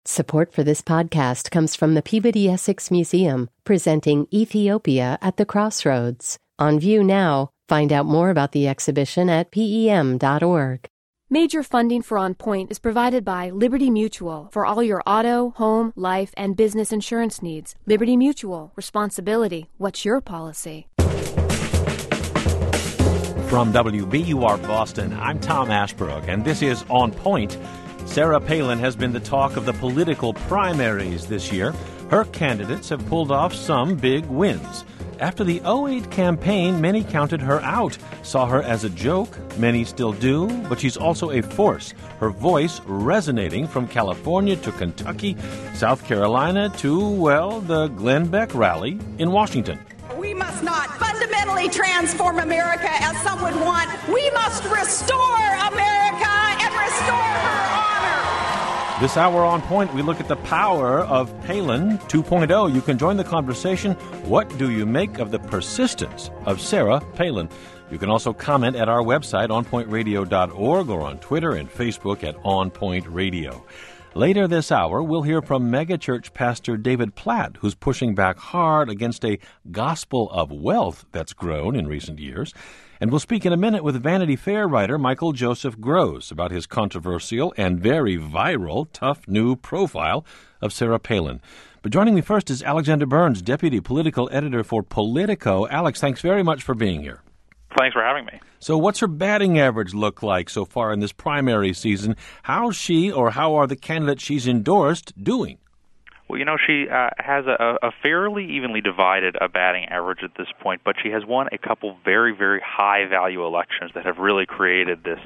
Support for this podcast comes from the Peabody Essex Museum, presenting Ethiopia at the Crossroads. On view now. Find out more about the exhibition at pem.org. Major funding for On Point is provided by Liberty Mutual for all your auto, home, life, and business insurance needs. Liberty Mutual. Responsibility. What's your policy? From WBUR Boston, I'm Tom Ashbrook, and this is On Point. Sarah Palin has been the talk of the political primaries this year. Her candidates have pulled off some big wins. After the 2008 campaign, many counted her out, saw her as a joke. Many still do, but she's also a force. Her voice resonating from California to Kentucky, South Carolina to, well, the Glenn Beck rally in Washington. We must not fundamentally transform America as some would want. We must restore America and restore her honor. This hour on Point, we look at the power of Palin 2.0. You can join the conversation. What do you make of the persistence of Sarah Palin? You can also comment at our website, onpointradio.org, or on Twitter and Facebook at On Point Radio. Later this hour, we'll hear from megachurch pastor David Platt, who's pushing back hard against a gospel of wealth that's grown in recent years. And we'll speak in a minute with Vanity Fair writer Michael Joseph Gross about his controversial and very viral tough new profile of Sarah Palin. But joining me first is Alexander Burns, deputy political editor for Politico. Alex, thanks very much for being here. Thanks for having me. So what's her batting average look like so far in this primary season? How's she, or how are the candidates she's endorsed, doing? Well, she has a fairly evenly divided batting average at this point, but she has won a couple very, very high-value elections that have really created this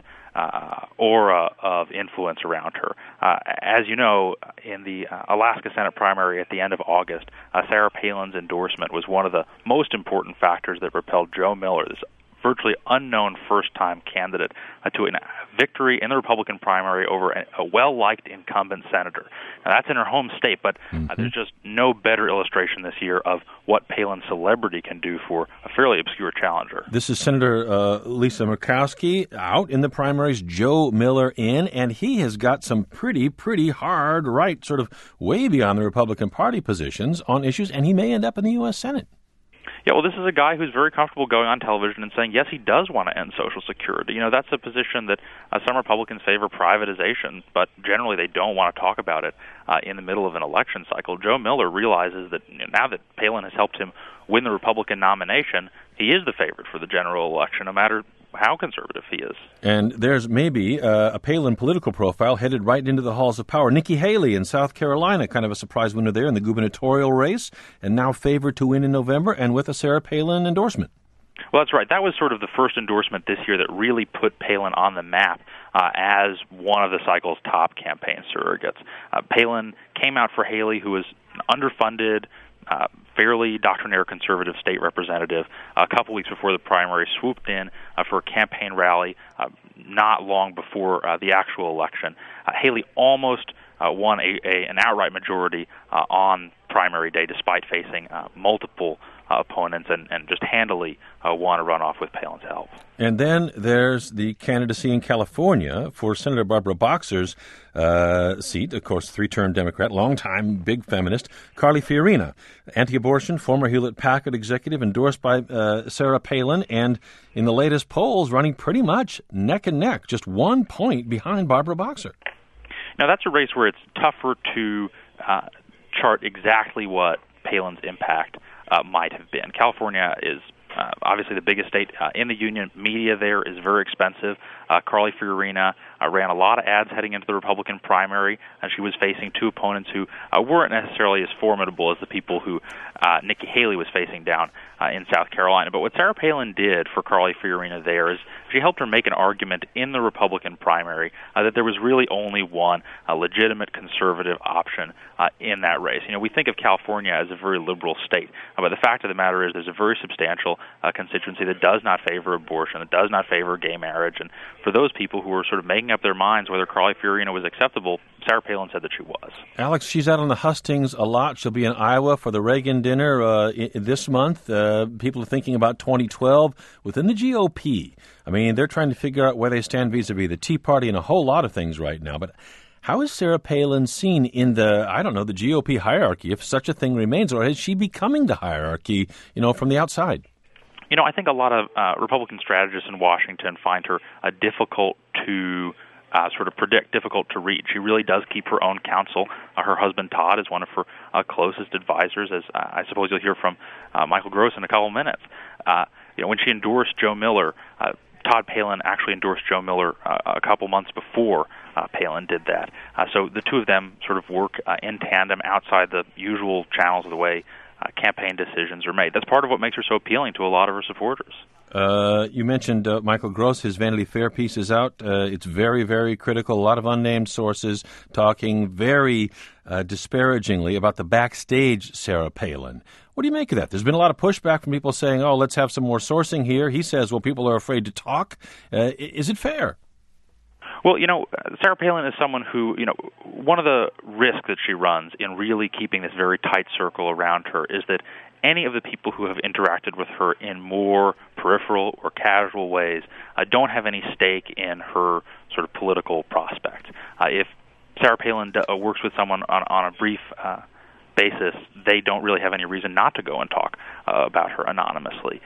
aura of influence around her. As you know, in the Alaska Senate primary at the end of August, Sarah Palin's endorsement was one of the most important factors that propelled Joe Miller, this virtually unknown first-time candidate, to a victory in the Republican primary over a well-liked incumbent senator. Now, that's in her home state, but there's just no better illustration this year of what Palin's celebrity can do for a fairly obscure challenger. This is Senator Lisa Murkowski out in the primaries, Joe Miller in, and he has got some pretty hard right, sort of way beyond the Republican Party positions on issues, and he may end up in the U.S. Senate. Yeah, well, this is a guy who's very comfortable going on television and saying, yes, he does want to end Social Security. That's a position that some Republicans favor privatization, but generally they don't want to talk about it in the middle of an election cycle. Joe Miller realizes that now that Palin has helped him win the Republican nomination, he is the favorite for the general election, no matter how conservative he is. And there's maybe a Palin political profile headed right into the halls of power. Nikki Haley in South Carolina, kind of a surprise winner there in the gubernatorial race, and now favored to win in November, and with a Sarah Palin endorsement. Well, that's right. That was sort of the first endorsement this year that really put Palin on the map as one of the cycle's top campaign surrogates. Palin came out for Haley, who was underfunded, fairly doctrinaire conservative state representative, a couple weeks before the primary, swooped in for a campaign rally not long before the actual election. Haley almost won an outright majority on primary day, despite facing multiple opponents, and just handily won a runoff with Palin's help. And then there's the candidacy in California for Senator Barbara Boxer's seat, of course, three-term Democrat, longtime big feminist, Carly Fiorina, anti-abortion, former Hewlett-Packard executive, endorsed by Sarah Palin, and in the latest polls running pretty much neck and neck, just 1 point behind Barbara Boxer. Now, that's a race where it's tougher to chart exactly what Palin's impact might have been. California is obviously the biggest state in the union. Media there is very expensive. Carly Fiorina ran a lot of ads heading into the Republican primary, and she was facing two opponents who weren't necessarily as formidable as the people who Nikki Haley was facing down in South Carolina. But what Sarah Palin did for Carly Fiorina there is she helped her make an argument in the Republican primary that there was really only one legitimate conservative option in that race. We think of California as a very liberal state, but the fact of the matter is there's a very substantial constituency that does not favor abortion, that does not favor gay marriage, and for those people who are sort of making up their minds whether Carly Fiorina was acceptable, Sarah Palin said that she was. Alex, she's out on the hustings a lot. She'll be in Iowa for the Reagan dinner this month. People are thinking about 2012 within the GOP. I mean, they're trying to figure out where they stand vis-a-vis the Tea Party and a whole lot of things right now. But How is Sarah Palin seen in the GOP hierarchy, if such a thing remains, or is she becoming the hierarchy, from the outside? I think a lot of Republican strategists in Washington find her difficult to sort of predict, difficult to read. She really does keep her own counsel. Her husband, Todd, is one of her closest advisors, as I suppose you'll hear from Michael Gross in a couple of minutes. When she endorsed Joe Miller, Todd Palin actually endorsed Joe Miller a couple months before Palin did that. So the two of them sort of work in tandem outside the usual channels of the way campaign decisions are made. That's part of what makes her so appealing to a lot of her supporters. You mentioned Michael Gross. His Vanity Fair piece is out. It's very, very critical. A lot of unnamed sources talking very disparagingly about the backstage Sarah Palin. What do you make of that? There's been a lot of pushback from people saying, let's have some more sourcing here. He says, people are afraid to talk. Is it fair? Well, Sarah Palin is someone who, one of the risks that she runs in really keeping this very tight circle around her is that any of the people who have interacted with her in more peripheral or casual ways don't have any stake in her sort of political prospect. If Sarah Palin works with someone on a brief basis, they don't really have any reason not to go and talk about her anonymously.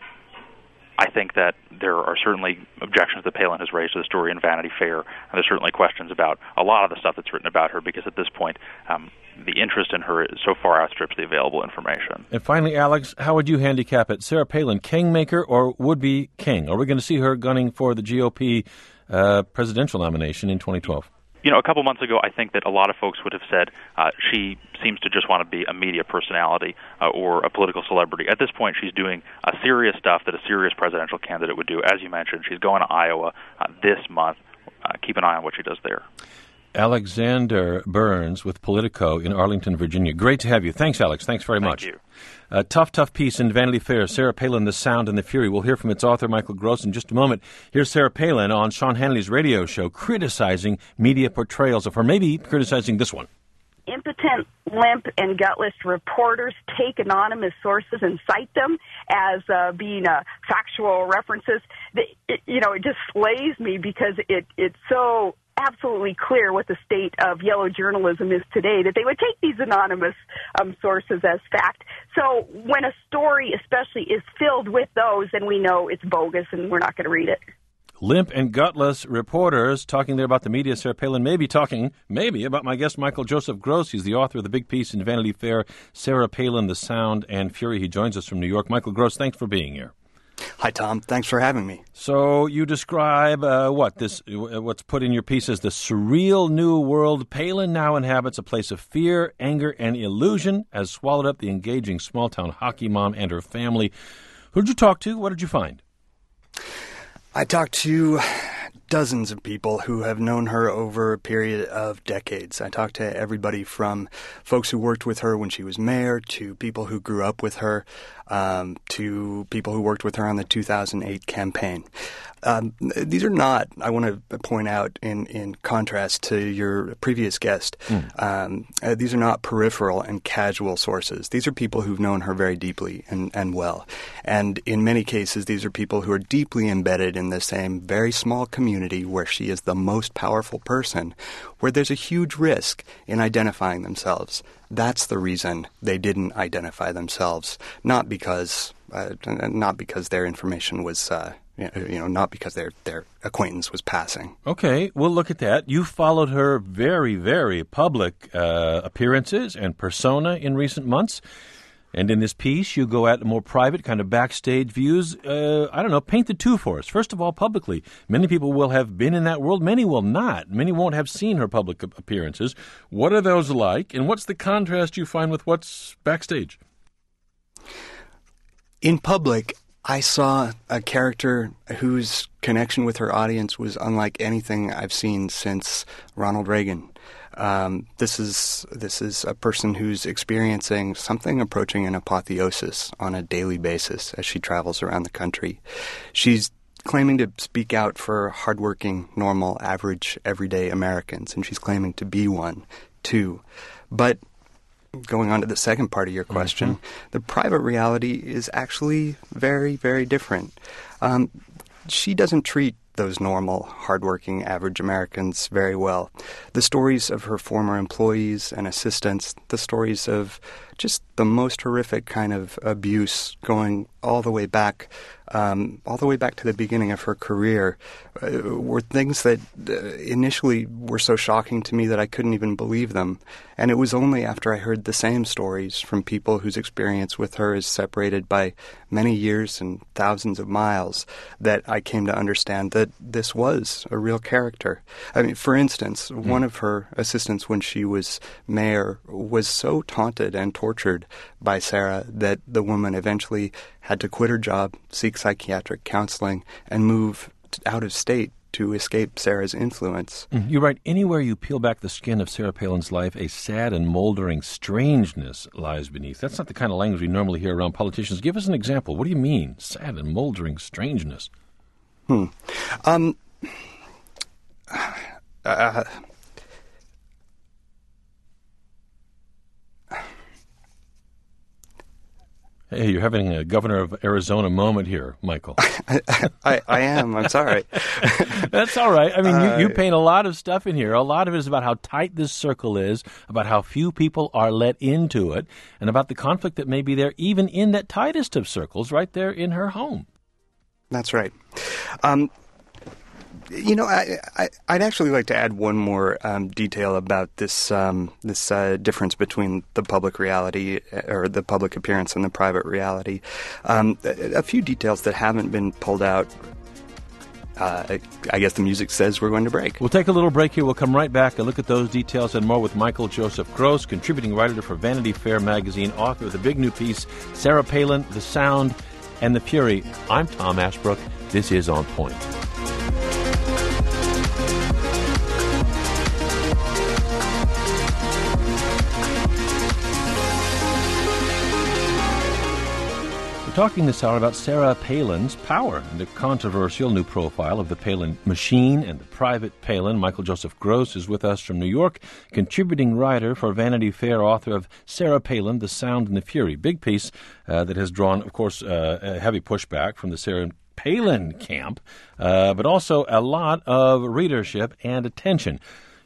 I think that there are certainly objections that Palin has raised to the story in Vanity Fair, and there's certainly questions about a lot of the stuff that's written about her, because at this point, the interest in her so far outstrips the available information. And finally, Alex, how would you handicap it? Sarah Palin, kingmaker or would-be king? Are we going to see her gunning for the GOP presidential nomination in 2012? A couple months ago, I think that a lot of folks would have said she seems to just want to be a media personality or a political celebrity. At this point, she's doing serious stuff that a serious presidential candidate would do. As you mentioned, she's going to Iowa this month. Keep an eye on what she does there. Alexander Burns with Politico in Arlington, Virginia. Great to have you. Thanks, Alex. Thanks very much. Thank you. Tough piece in Vanity Fair. Sarah Palin, The Sound and the Fury. We'll hear from its author, Michael Gross, in just a moment. Here's Sarah Palin on Sean Hannity radio show criticizing media portrayals of her, maybe criticizing this one. Impotent, limp, and gutless reporters take anonymous sources and cite them as being factual references. It just slays me because it's so absolutely clear what the state of yellow journalism is today, that they would take these anonymous sources as fact. So when a story especially is filled with those, then we know it's bogus and we're not going to read it. Limp and gutless reporters talking there about the media. Sarah Palin may be talking about my guest, Michael Joseph Gross. He's the author of the big piece in Vanity Fair, Sarah Palin, The Sound and Fury. He joins us from New York. Michael Gross, thanks for being here. Hi, Tom. Thanks for having me. So you describe what's put in your piece as the surreal new world Palin now inhabits, a place of fear, anger, and illusion, has swallowed up the engaging small-town hockey mom and her family. Who did you talk to? What did you find? I talked to dozens of people who have known her over a period of decades. I talked to everybody from folks who worked with her when she was mayor, to people who grew up with her, to people who worked with her on the 2008 campaign. These are not, I want to point out in contrast to your previous guest, these are not peripheral and casual sources. These are people who've known her very deeply and well. And in many cases, these are people who are deeply embedded in the same very small community where she is the most powerful person, where there's a huge risk in identifying themselves. That's the reason they didn't identify themselves, not because their information was not because their acquaintance was passing. Okay, we'll look at that. You followed her very, very public appearances and persona in recent months. And in this piece, you go at more private, kind of backstage views. Paint the two for us. First of all, publicly. Many people will have been in that world. Many will not. Many won't have seen her public appearances. What are those like? And what's the contrast you find with what's backstage? In public, I saw a character whose connection with her audience was unlike anything I've seen since Ronald Reagan. This is a person who's experiencing something approaching an apotheosis on a daily basis as she travels around the country. She's claiming to speak out for hardworking, normal, average, everyday Americans, and she's claiming to be one, too. But going on to the second part of your question, the private reality is actually very, very different. She doesn't treat those normal, hardworking, average Americans very well. The stories of her former employees and assistants, the stories of just the most horrific kind of abuse going all the way back to the beginning of her career, were things that initially were so shocking to me that I couldn't even believe them. And it was only after I heard the same stories from people whose experience with her is separated by many years and thousands of miles that I came to understand that this was a real character. I mean, for instance, one of her assistants when she was mayor was so taunted and tortured by Sarah that the woman eventually had to quit her job, seek psychiatric counseling, and move out of state to escape Sarah's influence. You write, anywhere you peel back the skin of Sarah Palin's life, a sad and moldering strangeness lies beneath. That's not the kind of language we normally hear around politicians. Give us an example. What do you mean, sad and moldering strangeness? Hey, you're having a governor of Arizona moment here, Michael. I am. I'm sorry. That's all right. I mean, you paint a lot of stuff in here. A lot of it is about how tight this circle is, about how few people are let into it, and about the conflict that may be there even in that tightest of circles right there in her home. That's right. I'd actually like to add one more detail about this difference between the public reality or the public appearance and the private reality. A few details that haven't been pulled out. I guess the music says we're going to break. We'll take a little break here. We'll come right back and look at those details and more with Michael Joseph Gross, contributing writer for Vanity Fair magazine, author of the big new piece, Sarah Palin, The Sound and the Fury. I'm Tom Ashbrook. This is On Point. Talking this hour about Sarah Palin's power and the controversial new profile of the Palin machine and the private Palin. Michael Joseph Gross is with us from New York, contributing writer for Vanity Fair, author of Sarah Palin, The Sound and the Fury. Big piece that has drawn, of course, a heavy pushback from the Sarah Palin camp, but also a lot of readership and attention.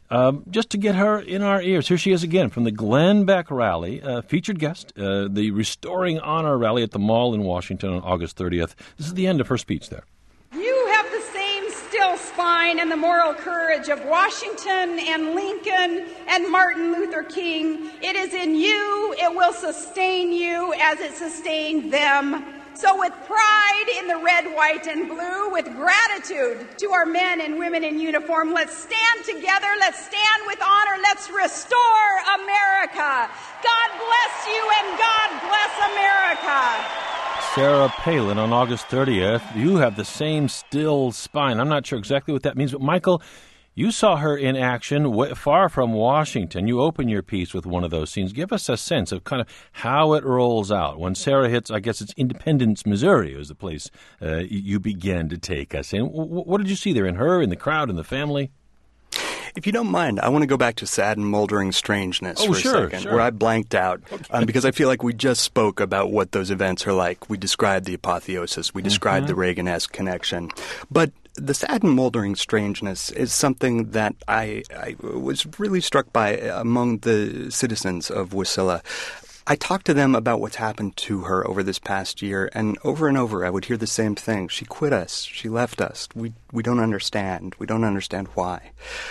Just to get her in our ears, here she is again from the Glenn Beck rally, featured guest, the Restoring Honor rally at the Mall in Washington on August 30th. This is the end of her speech there. You have the same still spine and the moral courage of Washington and Lincoln and Martin Luther King. It is in you. It will sustain you as it sustained them. So with pride in the red, white, and blue, with gratitude to our men and women in uniform, let's stand together, let's stand with honor, let's restore America. God bless you and God bless America. Sarah Palin on August 30th. You have the same still spine. I'm not sure exactly what that means, but Michael, you saw her in action far from Washington. You open your piece with one of those scenes. Give us a sense of kind of how it rolls out. When Sarah hits, I guess it's Independence, Missouri is the place you began to take us in. What did you see there in her, in the crowd, in the family? If you don't mind, I want to go back to sad and moldering strangeness for a second, where I blanked out, because I feel like we just spoke about what those events are like. We described the apotheosis. We described the Reagan-esque connection. But the sad and moldering strangeness is something that I was really struck by among the citizens of Wasilla. I talked to them about what's happened to her over this past year, and over I would hear the same thing. She quit us. She left us. We don't understand. We don't understand why.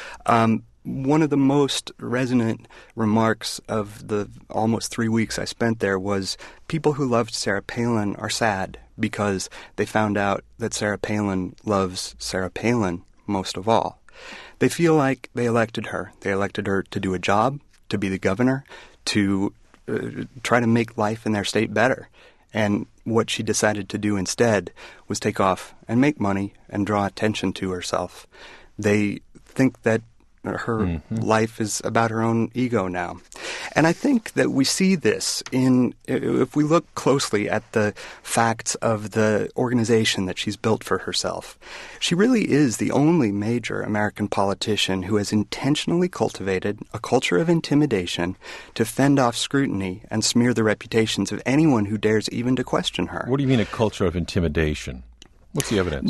One of the most resonant remarks of the almost 3 weeks I spent there was people who loved Sarah Palin are sad because they found out that Sarah Palin loves Sarah Palin most of all. They feel like they elected her. They elected her to do a job, to be the governor, to try to make life in their state better. And what she decided to do instead was take off and make money and draw attention to herself. They think that her life is about her own ego now. And I think that we see this if we look closely at the facts of the organization that she's built for herself. She really is the only major American politician who has intentionally cultivated a culture of intimidation to fend off scrutiny and smear the reputations of anyone who dares even to question her. What do you mean a culture of intimidation? What's the evidence?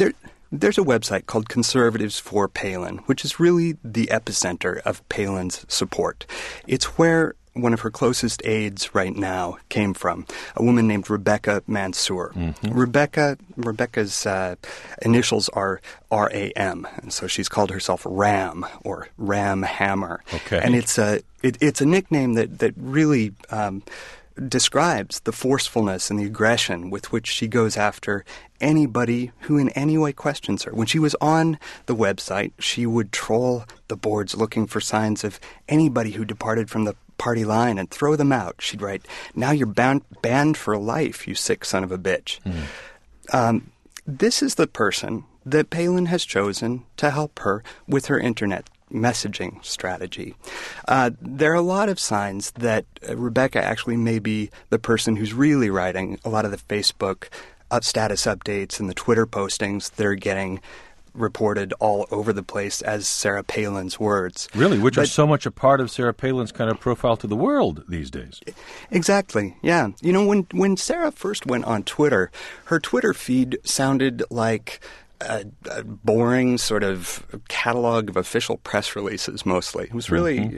there's a website called Conservatives for Palin, which is really the epicenter of Palin's support. It's where one of her closest aides right now came from, a woman named Rebecca Mansour. Rebecca's initials are RAM, and so she's called herself Ram, or Ram Hammer. Okay. And it's a nickname that really describes the forcefulness and the aggression with which she goes after anybody who in any way questions her. When she was on the website, she would troll the boards looking for signs of anybody who departed from the party line and throw them out. She'd write, "Now you're banned for life, you sick son of a bitch." This is the person that Palin has chosen to help her with her internet messaging strategy. There are a lot of signs that Rebecca actually may be the person who's really writing a lot of the Facebook status updates and the Twitter postings that are getting reported all over the place as Sarah Palin's words. Really, which are so much a part of Sarah Palin's kind of profile to the world these days. Exactly, yeah. You know, when Sarah first went on Twitter, her Twitter feed sounded like a boring sort of catalog of official press releases. Mostly, it was really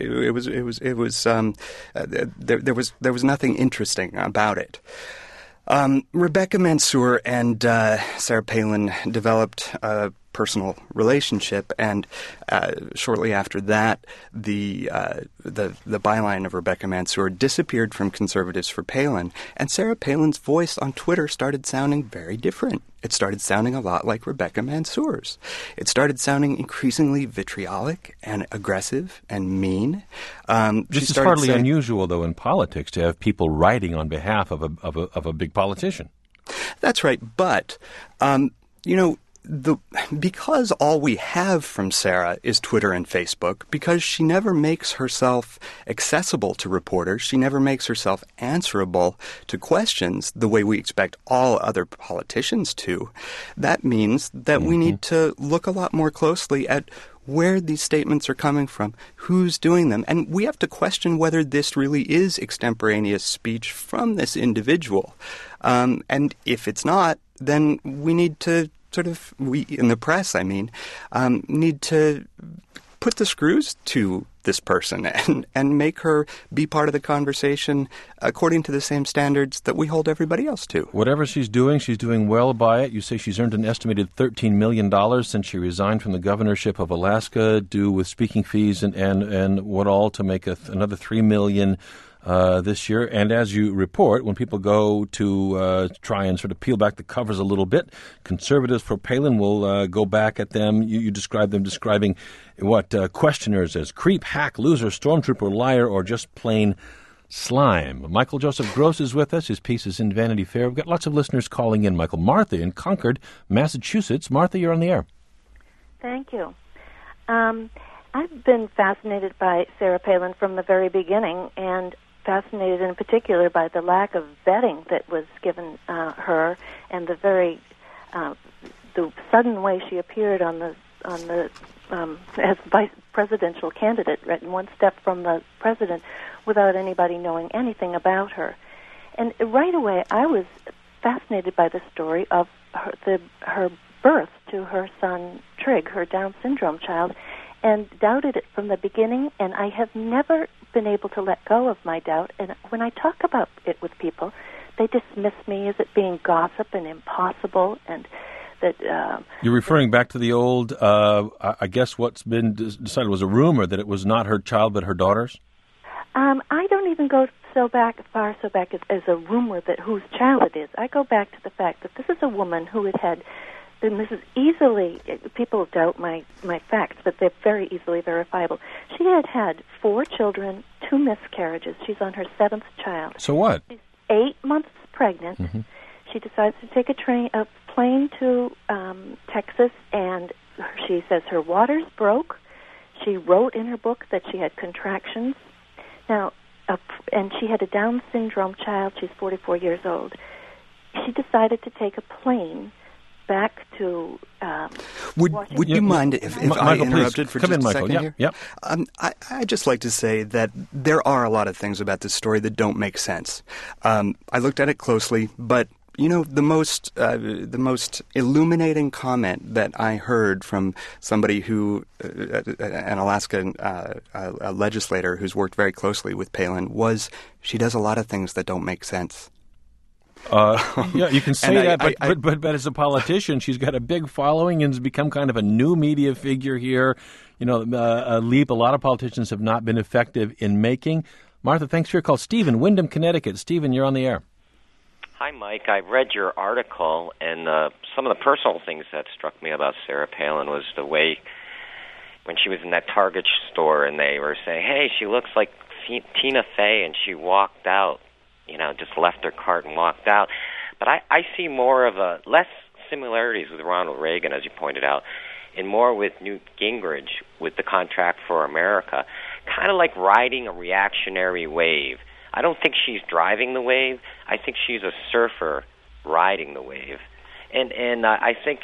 there was nothing interesting about it. Rebecca Mansour and Sarah Palin developed a personal relationship, and shortly after that, the byline of Rebecca Mansour disappeared from Conservatives for Palin, and Sarah Palin's voice on Twitter started sounding very different. It started sounding a lot like Rebecca Mansour's. It started sounding increasingly vitriolic and aggressive and mean. This is hardly unusual, though, in politics to have people writing on behalf of a big politician. That's right, but because all we have from Sarah is Twitter and Facebook, because she never makes herself accessible to reporters, she never makes herself answerable to questions the way we expect all other politicians to, that means that we need to look a lot more closely at where these statements are coming from, who's doing them, and we have to question whether this really is extemporaneous speech from this individual. And if it's not, then we need to we in the press, need to put the screws to this person and make her be part of the conversation according to the same standards that we hold everybody else to. Whatever she's doing well by it. You say she's earned an estimated $13 million since she resigned from the governorship of Alaska, due with speaking fees and what all to make another $3 million this year. And as you report, when people go to try and sort of peel back the covers a little bit, Conservatives for Palin will go back at them. You describe them describing what questioners as creep, hack, loser, stormtrooper, liar, or just plain slime. Michael Joseph Gross is with us. His piece is in Vanity Fair. We've got lots of listeners calling in. Michael, Martha in Concord, Massachusetts. Martha, you're on the air. Thank you. I've been fascinated by Sarah Palin from the very beginning, and fascinated in particular by the lack of vetting that was given her, and the very the sudden way she appeared on the as vice presidential candidate, right, one step from the president, without anybody knowing anything about her. And right away, I was fascinated by the story of her birth to her son Trig, her Down syndrome child, and doubted it from the beginning, and I have never been able to let go of my doubt. And when I talk about it with people, they dismiss me as it being gossip and impossible, and that... You're referring back to the old, I guess what's been decided was a rumor that it was not her child but her daughter's? I don't even go far back as a rumor that whose child it is. I go back to the fact that this is a woman who had and this is easily, people doubt my facts, but they're very easily verifiable. She had 4 children, 2 miscarriages. She's on her 7th child. So what? She's 8 months pregnant. Mm-hmm. She decides to take a plane to Texas, and she says her waters broke. She wrote in her book that she had contractions. Now, and she had a Down syndrome child. She's 44 years old. She decided to take a plane back to Would you mind if Michael, I interrupted for just a second here? Yep. I'd just like to say that there are a lot of things about this story that don't make sense. I looked at it closely, but the most illuminating comment that I heard from somebody who, an Alaskan a legislator who's worked very closely with Palin, was she does a lot of things that don't make sense. Yeah, you can say that, but as a politician, she's got a big following and has become kind of a new media figure here. A leap a lot of politicians have not been effective in making. Martha, thanks for your call. Stephen, Windham, Connecticut. Stephen, you're on the air. Hi, Mike. I read your article, and some of the personal things that struck me about Sarah Palin was the way when she was in that Target store and they were saying, hey, she looks like Tina Fey, and she walked out, just left her cart and walked out. But I see more of less similarities with Ronald Reagan, as you pointed out, and more with Newt Gingrich with the Contract for America, kind of like riding a reactionary wave. I don't think she's driving the wave. I think she's a surfer riding the wave. And I think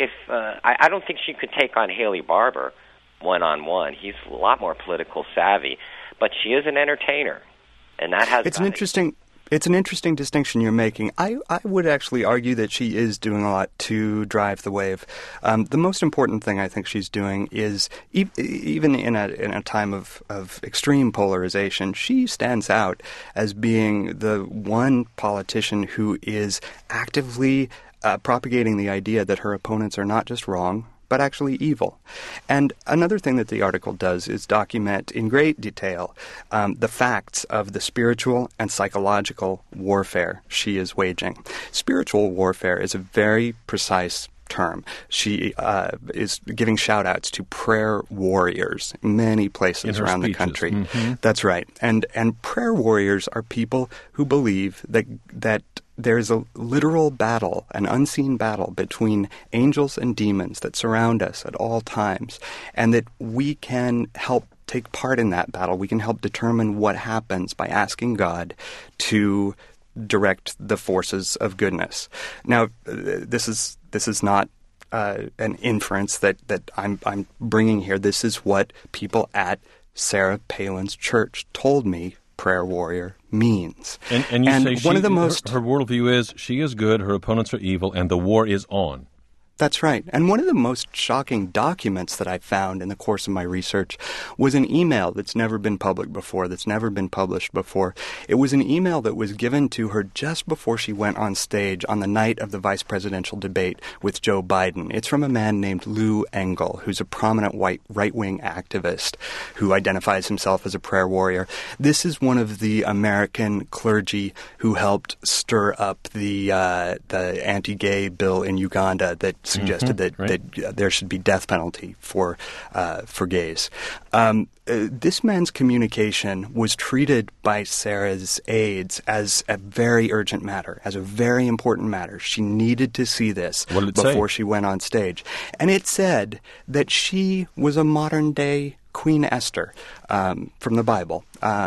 I don't think she could take on Haley Barbour one-on-one. He's a lot more political savvy, but she is an entertainer, and that has. It's an interesting distinction you're making. I would actually argue that she is doing a lot to drive the wave. The most important thing I think she's doing is, even in a time of extreme polarization, she stands out as being the one politician who is actively propagating the idea that her opponents are not just wrong, but actually evil. And another thing that the article does is document in great detail the facts of the spiritual and psychological warfare she is waging. Spiritual warfare is a very precise term. She is giving shout-outs to prayer warriors in many places around the country. Mm-hmm. That's right. And prayer warriors are people who believe that there's a literal battle, an unseen battle between angels and demons that surround us at all times, and that we can help take part in that battle. We can help determine what happens by asking God to direct the forces of goodness. Now, this is not an inference that I'm bringing here. This is what people at Sarah Palin's church told me prayer warrior means. And you say one of the most her worldview is she is good, her opponents are evil, and the war is on. That's right. And one of the most shocking documents that I found in the course of my research was an email that's never been public before, that's never been published before. It was an email that was given to her just before she went on stage on the night of the vice presidential debate with Joe Biden. It's from a man named Lou Engle, who's a prominent white right-wing activist who identifies himself as a prayer warrior. This is one of the American clergy who helped stir up the anti-gay bill in Uganda that suggested that there should be death penalty for gays. This man's communication was treated by Sarah's aides as a very urgent matter, as a very important matter. She needed to see this before she went on stage. And it said that she was a modern-day Queen Esther from the Bible.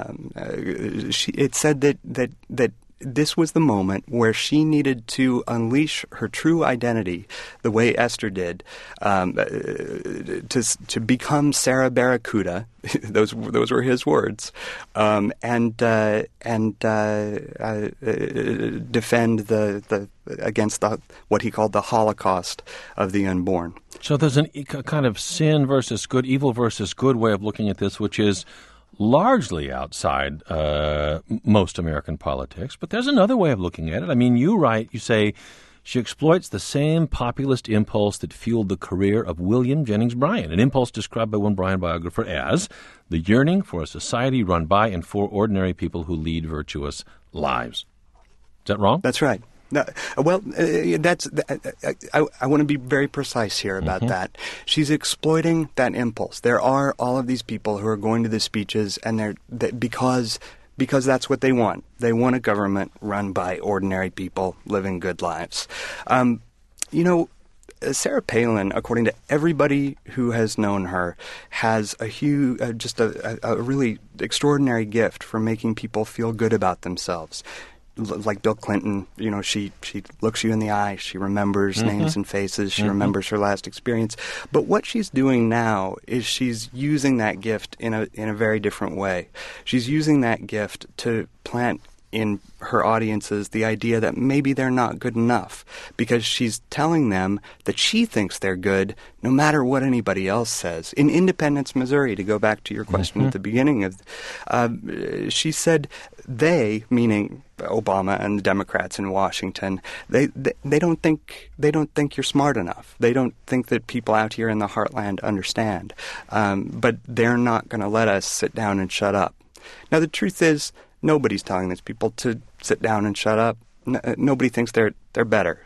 It said that this was the moment where she needed to unleash her true identity, the way Esther did, to become Sarah Barracuda. Those were his words, and defend against what he called the Holocaust of the unborn. So there's a kind of sin versus good, evil versus good way of looking at this, which is largely outside most American politics, but there's another way of looking at it. I mean, you say she exploits the same populist impulse that fueled the career of William Jennings Bryan, an impulse described by one Bryan biographer as the yearning for a society run by and for ordinary people who lead virtuous lives. Is that wrong? That's right. No, well, I want to be very precise here about that. She's exploiting that impulse. There are all of these people who are going to the speeches, and because that's what they want. They want a government run by ordinary people living good lives. Sarah Palin, according to everybody who has known her, has a really extraordinary gift for making people feel good about themselves. Like Bill Clinton, she looks you in the eye, she remembers names and faces, she remembers her last experience. But what she's doing now is she's using that gift in a very different way. She's using that gift to plant in her audiences the idea that maybe they're not good enough, because she's telling them that she thinks they're good no matter what anybody else says. In Independence, Missouri, to go back to your question at the beginning of, she said they, meaning Obama and the Democrats in Washington, they don't think you're smart enough. They don't think that people out here in the heartland understand. But they're not going to let us sit down and shut up. Now, the truth is, nobody's telling these people to sit down and shut up. Nobody thinks they're better.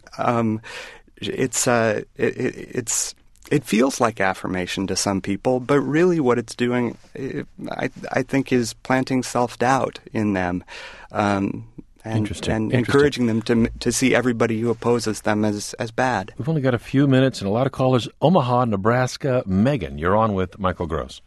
It feels like affirmation to some people, but really what it's doing, I think, is planting self-doubt in them, and encouraging them to see everybody who opposes them as bad. We've only got a few minutes and a lot of callers. Omaha, Nebraska. Megan, you're on with Michael Gross.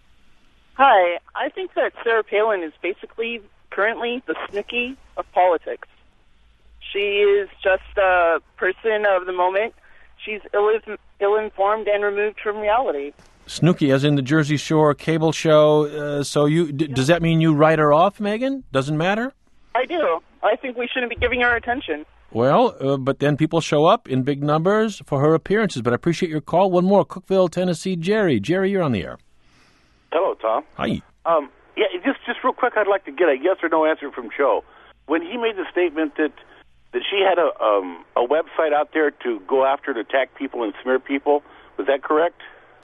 Hi. I think that Sarah Palin is basically currently the Snooki of politics. She is just a person of the moment. She's ill-informed and removed from reality. Snooki, as in the Jersey Shore cable show. Does that mean you write her off, Megan? Doesn't matter? I do. I think we shouldn't be giving her attention. Well, but then people show up in big numbers for her appearances. But I appreciate your call. One more, Cookeville, Tennessee. Jerry, you're on the air. Hello, Tom. Hi. Just real quick, I'd like to get a yes or no answer from Joe. When he made the statement that she had a website out there to go after and attack people and smear people, was that correct?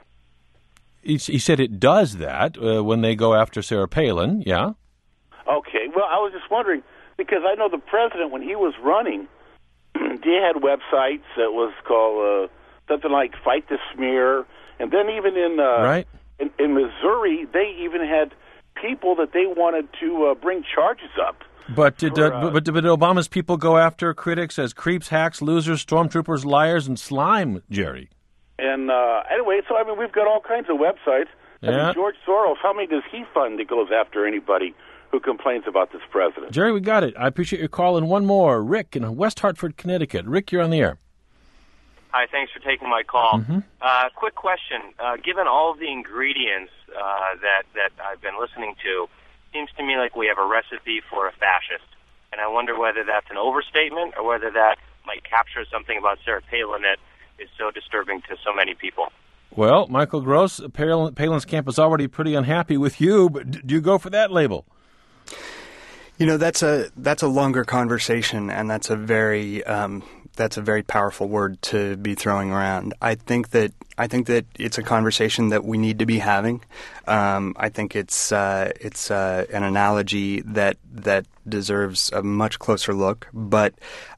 He said it does that when they go after Sarah Palin, yeah. Okay, well, I was just wondering, because I know the president, when he was running, they had websites that was called something like Fight the Smear, and then even in Missouri, they even had people that they wanted to bring charges up. But did Obama's people go after critics as creeps, hacks, losers, stormtroopers, liars, and slime, Jerry? And anyway, so I mean, we've got all kinds of websites. Yeah. I mean, George Soros, how many does he fund that goes after anybody who complains about this president? Jerry, we got it. I appreciate your call. And one more, Rick in West Hartford, Connecticut. Rick, you're on the air. Hi, thanks for taking my call. Quick question. Given all of the ingredients that I've been listening to, seems to me like we have a recipe for a fascist. And I wonder whether that's an overstatement or whether that might capture something about Sarah Palin that is so disturbing to so many people. Well, Michael Gross, Palin's camp is already pretty unhappy with you, but do you go for that label? You know, that's a longer conversation, and that's a very powerful word to be throwing around. I think that it's a conversation that we need to be having. I think it's an analogy that deserves a much closer look. But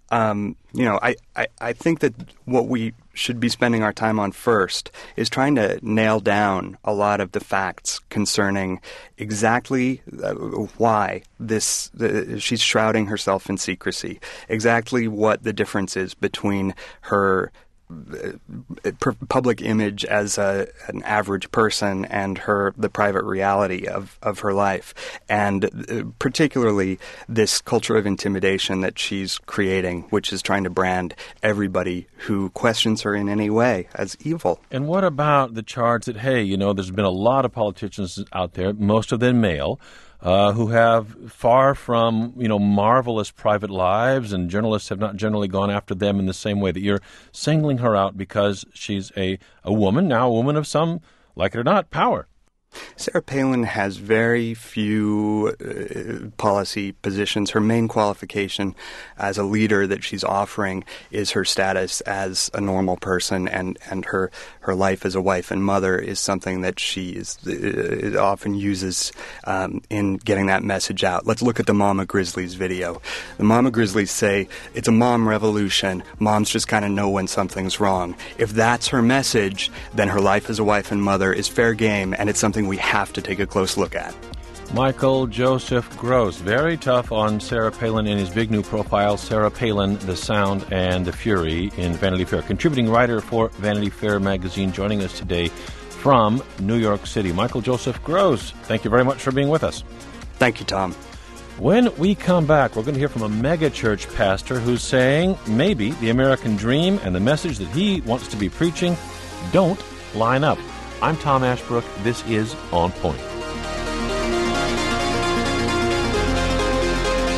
I think that what we should be spending our time on first is trying to nail down a lot of the facts concerning exactly why she's shrouding herself in secrecy, exactly what the difference is between her public image as an average person and the private reality of her life, and particularly this culture of intimidation that she's creating, which is trying to brand everybody who questions her in any way as evil. And what about the charge that, hey, there's been a lot of politicians out there, most of them male, who have far from, marvelous private lives, and journalists have not generally gone after them in the same way, that you're singling her out because she's a woman, now a woman of some, like it or not, power. Sarah Palin has very few policy positions. Her main qualification as a leader that she's offering is her status as a normal person, and her life as a wife and mother is something that she often uses in getting that message out. Let's look at the Mama Grizzlies video. The Mama Grizzlies say it's a mom revolution. Moms just kind of know when something's wrong. If that's her message, then her life as a wife and mother is fair game, and it's something we have to take a close look at. Michael Joseph Gross, very tough on Sarah Palin in his big new profile, Sarah Palin, The Sound and the Fury, in Vanity Fair. Contributing writer for Vanity Fair magazine, joining us today from New York City. Michael Joseph Gross, thank you very much for being with us. Thank you, Tom. When we come back, we're going to hear from a megachurch pastor who's saying maybe the American dream and the message that he wants to be preaching don't line up. I'm Tom Ashbrook. This is On Point.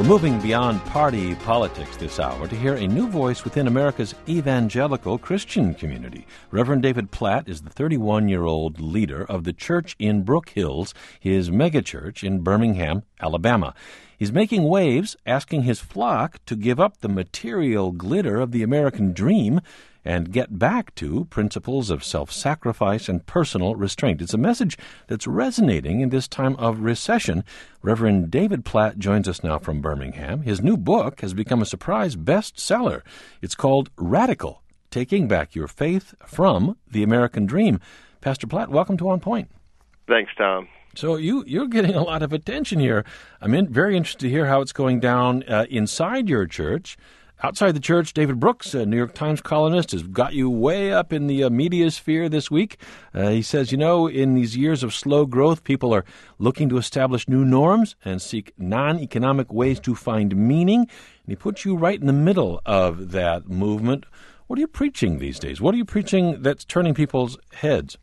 moving beyond party politics this hour to hear a new voice within America's evangelical Christian community. Reverend David Platt is the 31-year-old leader of the church in Brook Hills, his megachurch in Birmingham, Alabama. He's making waves, asking his flock to give up the material glitter of the American dream and get back to principles of self-sacrifice and personal restraint. It's a message that's resonating in this time of recession. Reverend David Platt joins us now from Birmingham. His new book has become a surprise bestseller. It's called Radical, Taking Back Your Faith from the American Dream. Pastor Platt, welcome to On Point. Thanks, Tom. So you're getting a lot of attention here. I'm very interested to hear how it's going down inside your church. Outside the church, David Brooks, a New York Times columnist, has got you way up in the media sphere this week. He says, in these years of slow growth, people are looking to establish new norms and seek non-economic ways to find meaning. And he puts you right in the middle of that movement. What are you preaching these days? What are you preaching that's turning people's heads?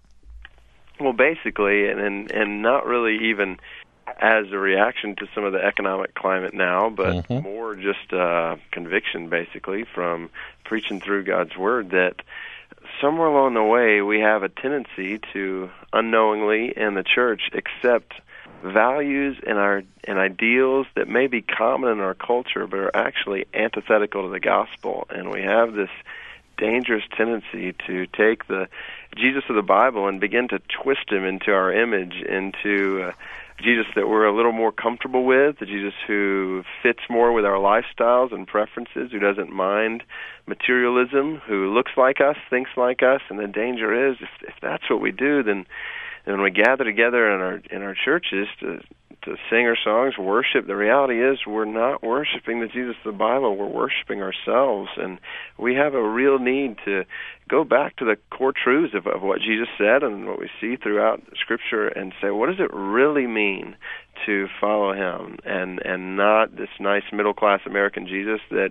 Well, basically, and not really even as a reaction to some of the economic climate now, but more just conviction, basically, from preaching through God's Word, that somewhere along the way we have a tendency to unknowingly in the church accept values and ideals that may be common in our culture but are actually antithetical to the gospel. And we have this dangerous tendency to take the Jesus of the Bible and begin to twist him into our image, into Jesus that we're a little more comfortable with, the Jesus who fits more with our lifestyles and preferences, who doesn't mind materialism, who looks like us, thinks like us. And the danger is, if that's what we do, then when we gather together in our churches to sing our songs, worship, the reality is we're not worshiping the Jesus of the Bible, we're worshiping ourselves. And we have a real need to go back to the core truths of what Jesus said and what we see throughout Scripture and say, what does it really mean to follow him, and not this nice middle-class American Jesus that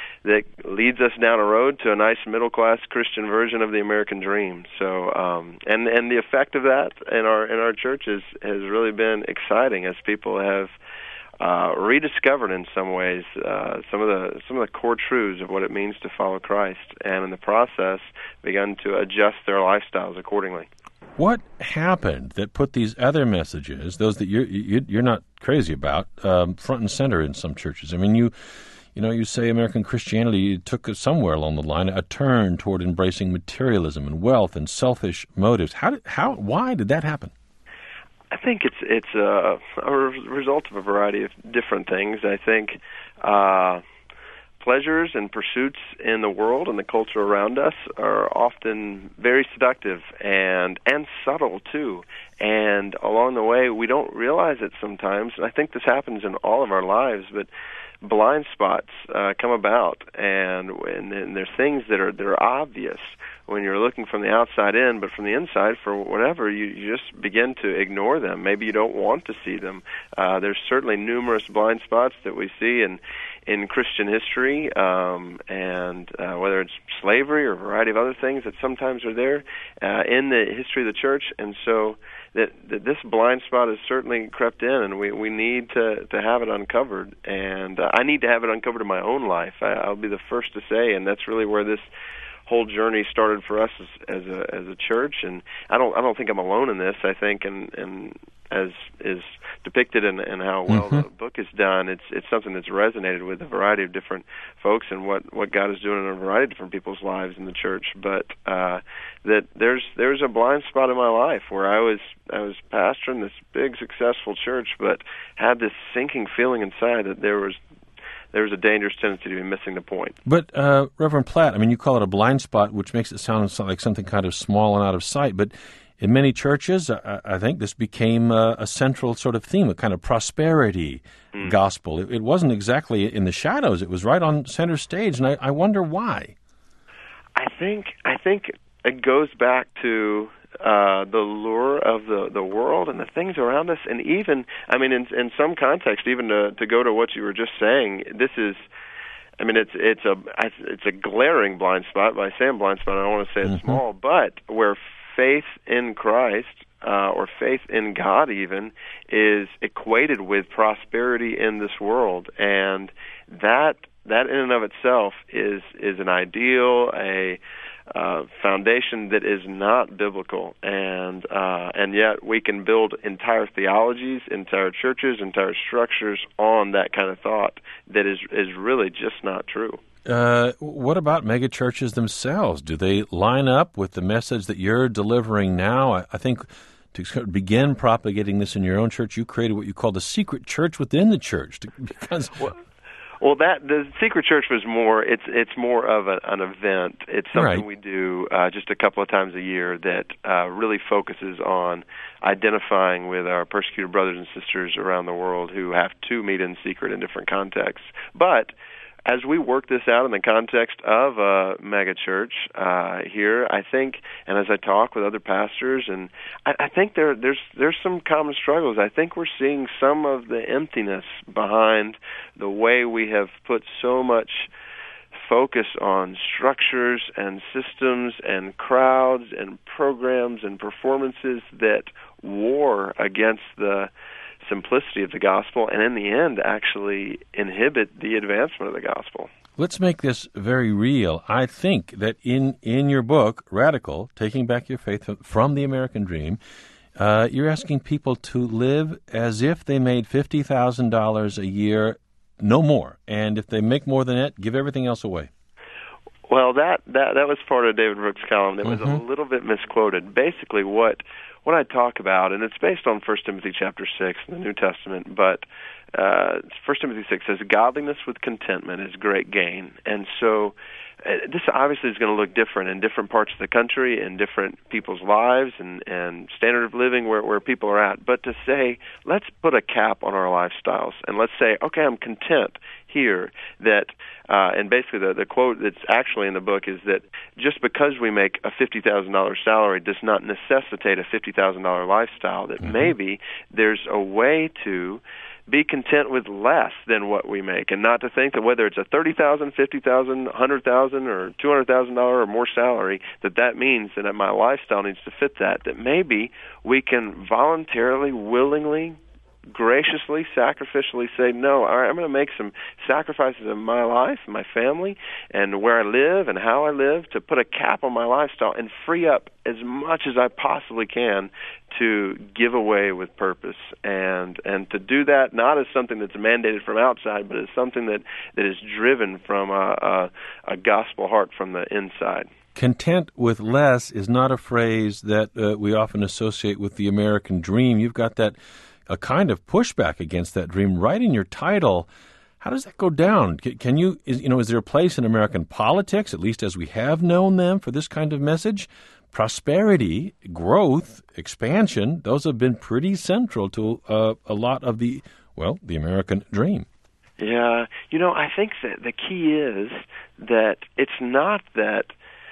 leads us down a road to a nice middle-class Christian version of the American dream. So, and the effect of that in our churches has really been exciting as people have rediscovered in some ways some of the core truths of what it means to follow Christ, and in the process begun to adjust their lifestyles accordingly. What happened that put these other messages, those that you're not crazy about, front and center in some churches? I mean, you say American Christianity took somewhere along the line a turn toward embracing materialism and wealth and selfish motives. Why did that happen? I think it's a result of a variety of different things. I think pleasures and pursuits in the world and the culture around us are often very seductive and subtle too. And along the way, we don't realize it sometimes. And I think this happens in all of our lives, but blind spots come about, and there's things that are obvious when you're looking from the outside in, but from the inside, for whatever, you just begin to ignore them. Maybe you don't want to see them. There's certainly numerous blind spots that we see in Christian history, and whether it's slavery or a variety of other things that sometimes are there in the history of the church. And so that this blind spot has certainly crept in, and we need to have it uncovered. And I need to have it uncovered in my own life. I'll be the first to say, and that's really where this whole journey started for us as a church. And I don't think I'm alone in this. I think, and as is depicted in how well the book is done, it's something that's resonated with a variety of different folks and what God is doing in a variety of different people's lives in the church. But that there's a blind spot in my life where I was pastoring this big successful church, but had this sinking feeling inside that there was a dangerous tendency to be missing the point. But Reverend Platt, I mean, you call it a blind spot, which makes it sound like something kind of small and out of sight, but in many churches, I think this became a central sort of theme, a kind of prosperity gospel. It wasn't exactly in the shadows. It was right on center stage, and I wonder why. I think it goes back to the lure of the world and the things around us, and even, I mean, in some context, even to go to what you were just saying, this is, I mean, it's a glaring blind spot. By saying blind spot, I don't want to say it's small, but where faith in Christ or faith in God even is equated with prosperity in this world, and that in and of itself is an ideal, a foundation that is not biblical, and yet we can build entire theologies, entire churches, entire structures on that kind of thought that is really just not true. What about mega churches themselves? Do they line up with the message that you're delivering now? I think to begin propagating this in your own church, you created what you call the secret church within the church. Because well, that the secret church was more. It's more of an event. It's something we do just a couple of times a year that really focuses on identifying with our persecuted brothers and sisters around the world who have to meet in secret in different contexts. But as we work this out in the context of a mega church here, I think, and as I talk with other pastors, and I think there's some common struggles. I think we're seeing some of the emptiness behind the way we have put so much focus on structures and systems and crowds and programs and performances that war against the simplicity of the gospel, and in the end actually inhibit the advancement of the gospel. Let's make this very real. I think that in your book, Radical, Taking Back Your Faith from the American Dream, you're asking people to live as if they made $50,000 a year, no more. And if they make more than that, give everything else away. Well, that was part of David Brooks' column. It was a little bit misquoted. Basically, what I talk about, and it's based on 1 Timothy chapter 6 in the New Testament, but 1 Timothy 6 says, godliness with contentment is great gain. And so this obviously is going to look different in different parts of the country, in different people's lives and standard of living where people are at. But to say, let's put a cap on our lifestyles, and let's say, okay, I'm content here, that and basically the quote that's actually in the book is that just because we make a $50,000 salary does not necessitate a $50,000 lifestyle, that maybe there's a way to be content with less than what we make, and not to think that whether it's a $30,000, $50,000, $100,000, or $200,000 or more salary, that means that my lifestyle needs to fit that maybe we can voluntarily, willingly, graciously, sacrificially say, no, all right, I'm going to make some sacrifices in my life, my family, and where I live and how I live to put a cap on my lifestyle and free up as much as I possibly can to give away with purpose, and to do that not as something that's mandated from outside, but as something that is driven from a gospel heart from the inside. Content with less is not a phrase that we often associate with the American dream. You've got a kind of pushback against that dream right in your title. How does that go down? Can you, is there a place in American politics, at least as we have known them, for this kind of message? Prosperity, growth, expansion, those have been pretty central to a lot of the American dream. Yeah, I think that the key is that it's not that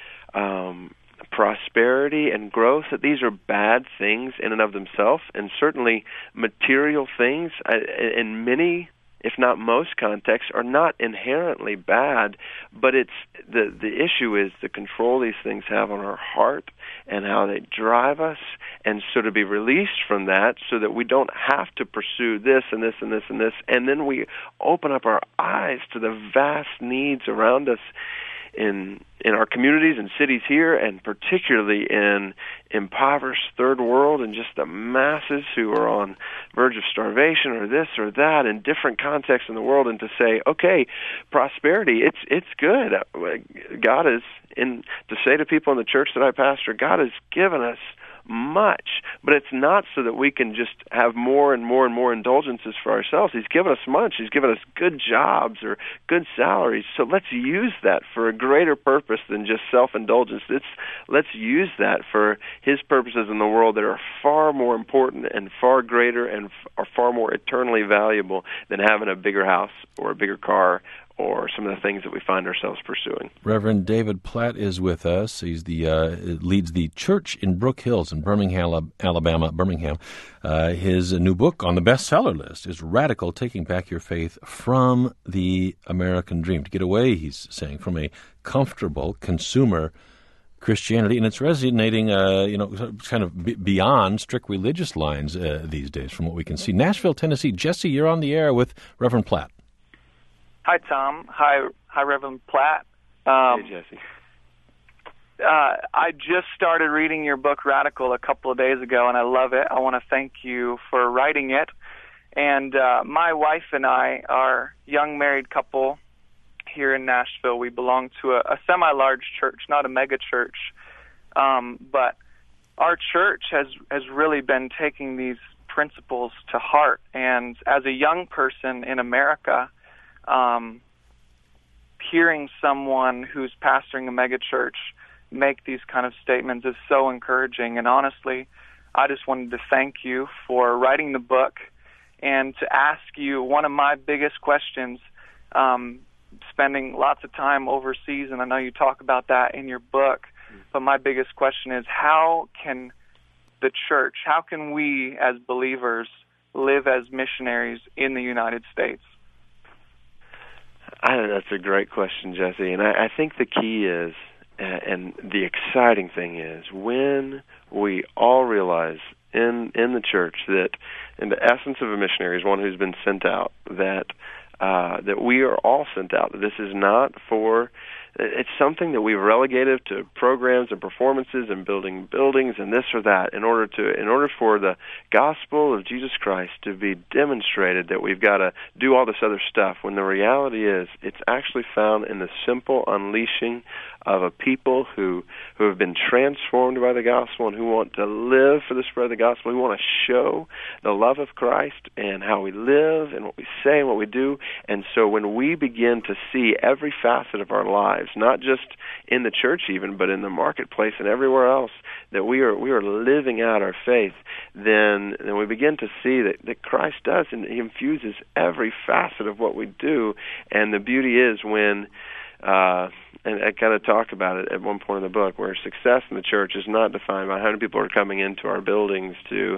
prosperity and growth, that these are bad things in and of themselves, and certainly material things in many, if not most contexts, are not inherently bad, but it's the issue is the control these things have on our heart and how they drive us, and so to be released from that so that we don't have to pursue this and this and this and this, and then we open up our eyes to the vast needs around us in our communities and cities here, and particularly in impoverished third world, and just the masses who are on verge of starvation or this or that in different contexts in the world, and to say, okay, prosperity, it's good. God is, to say to people in the church that I pastor, God has given us much, but it's not so that we can just have more and more and more indulgences for ourselves. He's given us much. He's given us good jobs or good salaries, so let's use that for a greater purpose than just self-indulgence. Let's use that for His purposes in the world that are far more important and far greater and are far more eternally valuable than having a bigger house or a bigger car or some of the things that we find ourselves pursuing. Reverend David Platt is with us. He's leads the church in Brook Hills in Birmingham, Alabama. His new book on the bestseller list is Radical, Taking Back Your Faith from the American Dream. To get away, he's saying, from a comfortable consumer Christianity, and it's resonating, kind of beyond strict religious lines these days, from what we can see. Nashville, Tennessee. Jesse, you're on the air with Reverend Platt. Hi, Tom. Hi, Reverend Platt. Hey, Jesse. I just started reading your book, Radical, a couple of days ago, and I love it. I want to thank you for writing it. And my wife and I are a young married couple here in Nashville. We belong to a semi-large church, not a mega church, but our church has really been taking these principles to heart. And as a young person in America, hearing someone who's pastoring a mega church make these kind of statements is so encouraging. And honestly, I just wanted to thank you for writing the book and to ask you one of my biggest questions, spending lots of time overseas, and I know you talk about that in your book, but my biggest question is, how can the church, how can we as believers live as missionaries in the United States? That's a great question, Jesse, and I think the key is, and the exciting thing is, when we all realize in the church that in the essence of a missionary is one who's been sent out, that we are all sent out. This is not for, it's something that we've relegated to programs and performances and building buildings and this or that in order for the gospel of Jesus Christ to be demonstrated, that we've got to do all this other stuff, when the reality is it's actually found in the simple unleashing of a people who have been transformed by the gospel and who want to live for the spread of the gospel, who want to show the love of Christ and how we live and what we say and what we do. And so when we begin to see every facet of our lives, not just in the church even, but in the marketplace and everywhere else, that we are living out our faith, then we begin to see that Christ does, and He infuses every facet of what we do. And the beauty is when and I kind of talk about it at one point in the book, where success in the church is not defined by how many people are coming into our buildings to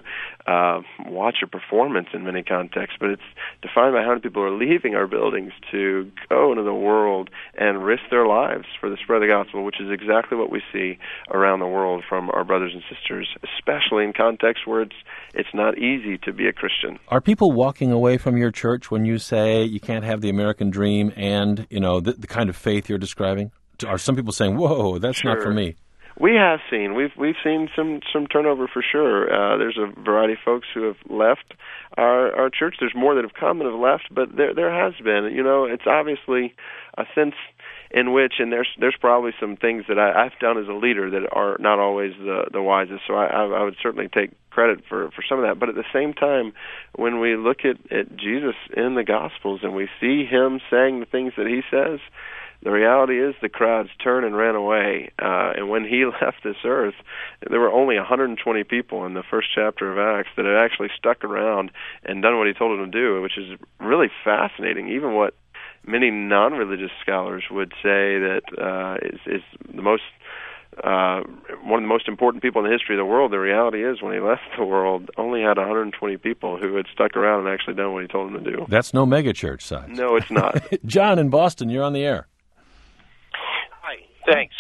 watch a performance in many contexts, but it's defined by how many people are leaving our buildings to go into the world and risk their lives for the spread of the gospel, which is exactly what we see around the world from our brothers and sisters, especially in contexts where it's not easy to be a Christian. Are people walking away from your church when you say you can't have the American dream and, the kind of faith you're describing? Are some people saying, "Whoa, that's Sure. not for me"? We have seen. We've seen some turnover for sure. There's a variety of folks who have left our church. There's more that have come and have left, but there has been. It's obviously a sense in which, and there's probably some things that I've done as a leader that are not always the wisest. So I would certainly take credit for some of that. But at the same time, when we look at Jesus in the Gospels and we see Him saying the things that He says, the reality is the crowds turned and ran away. And when He left this earth, there were only 120 people in the first chapter of Acts that had actually stuck around and done what He told them to do, which is really fascinating. Even what many non-religious scholars would say that is the most one of the most important people in the history of the world. The reality is, when He left the world, only had 120 people who had stuck around and actually done what He told them to do. That's no megachurch size. No, it's not. John in Boston, you're on the air. Thanks.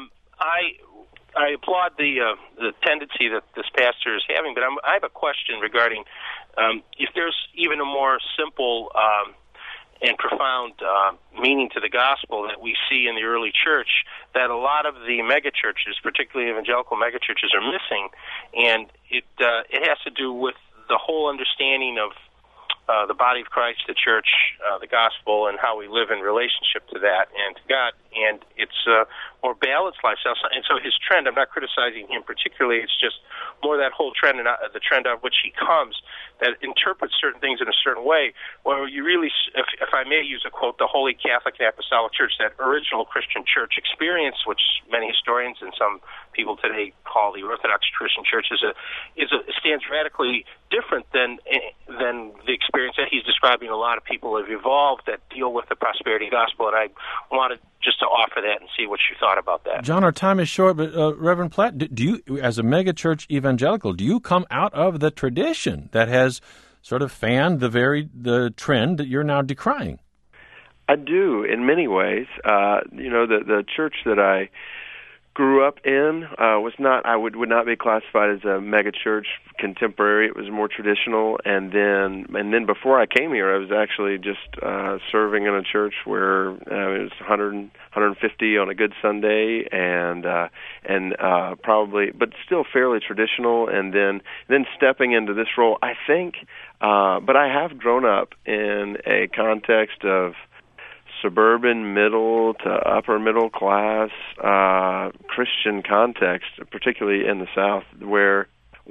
I applaud the tendency that this pastor is having, but I have a question regarding if there's even a more simple and profound meaning to the gospel that we see in the early church that a lot of the megachurches, particularly evangelical megachurches, are missing, and it has to do with the whole understanding of the body of Christ, the church, the gospel, and how we live in relationship to that and to God. And it's a more balanced lifestyle. And so his trend, I'm not criticizing him particularly, it's just more that whole trend and the trend of which he comes that interprets certain things in a certain way, where you really, if I may use a quote, the Holy Catholic and Apostolic Church, that original Christian church experience, which many historians and some people today call the Orthodox Christian Church, stands radically different than the experience that he's describing. A lot of people have evolved that deal with the prosperity gospel, and I wanted just to offer that and see what you thought about that. John, our time is short, but Reverend Platt, do you, as a megachurch evangelical, do you come out of the tradition that has sort of fanned the trend that you're now decrying? I do, in many ways. The church that I grew up in was not. I would not be classified as a mega church contemporary. It was more traditional. And then before I came here, I was actually just serving in a church where it was 150 on a good Sunday, and probably, but still fairly traditional. And then stepping into this role, I think. But I have grown up in a context of suburban middle to upper middle class Christian context, particularly in the South, where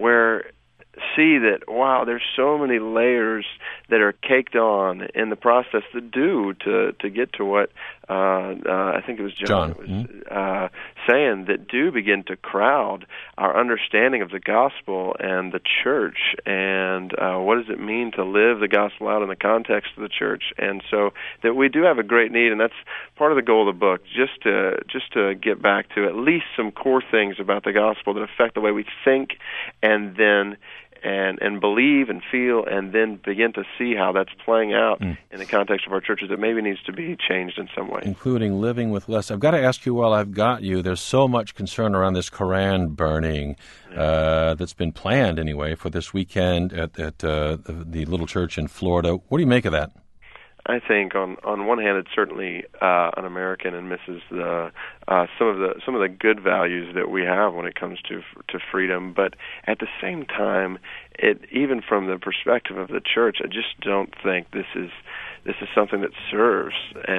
see that, wow, there's so many layers that are caked on in the process that do to get to what I think it was John was saying, that do begin to crowd our understanding of the gospel and the church, and what does it mean to live the gospel out in the context of the church. And so that we do have a great need, and that's part of the goal of the book, just to get back to at least some core things about the gospel that affect the way we think and then and believe and feel, and then begin to see how that's playing out in the context of our churches that maybe needs to be changed in some way. Including living with less. I've got to ask you while I've got you, there's so much concern around this Koran burning that's been planned anyway for this weekend at the little church in Florida. What do you make of that? I think on one hand it's certainly un-American and misses some of the good values that we have when it comes to freedom. But at the same time, even from the perspective of the church, I just don't think this is something that serves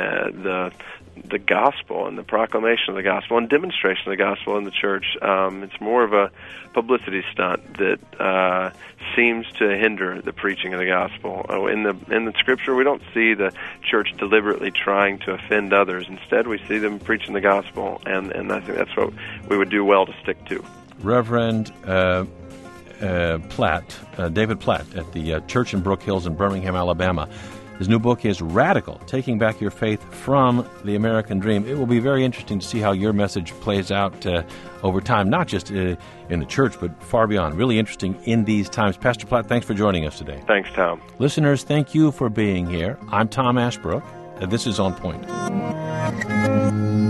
the gospel and the proclamation of the gospel and demonstration of the gospel in the church. It's more of a publicity stunt that seems to hinder the preaching of the gospel. In the Scripture, we don't see the church deliberately trying to offend others. Instead, we see them preaching the gospel, and I think that's what we would do well to stick to. Reverend Platt, David Platt, at the church in Brook Hills in Birmingham, Alabama. His new book is Radical, Taking Back Your Faith from the American Dream. It will be very interesting to see how your message plays out over time, not just in the church, but far beyond. Really interesting in these times. Pastor Platt, thanks for joining us today. Thanks, Tom. Listeners, thank you for being here. I'm Tom Ashbrook. This is On Point.